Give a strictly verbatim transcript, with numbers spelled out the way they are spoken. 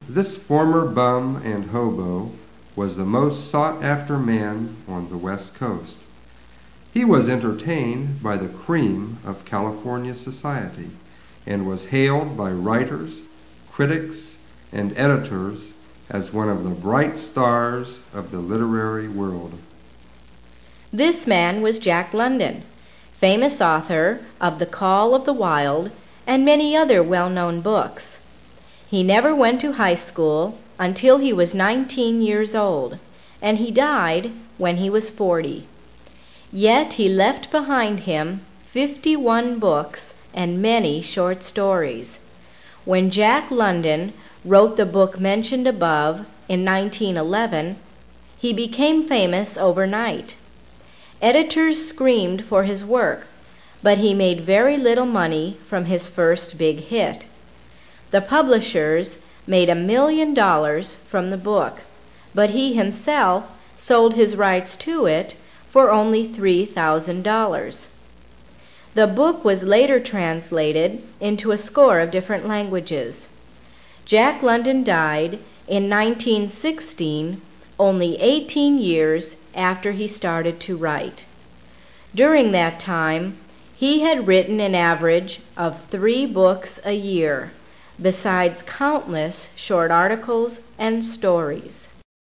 This former bum and hobo was the most sought-after man on the West Coast. He was entertained by the cream of California society and was hailed by writers, critics, and editors as one of the bright stars of the literary world. This man was Jack London, famous author of The Call of the Wild and many other well-known books. He never went to high school until he was nineteen years old, and he died when he was forty. Yet he left behind him fifty-one books and many short stories. When Jack London wrote the book mentioned above in nineteen eleven, he became famous overnight. Editors screamed for his work, but he made very little money from his first big hit. The publishers made a million dollars from the book, but he himself sold his rights to it for only three thousand dollars. The book was later translated into a score of different languages. Jack London died in nineteen sixteen, only eighteen years after he started to write. During that time, he had written an average of three books a year, besides countless short articles and stories.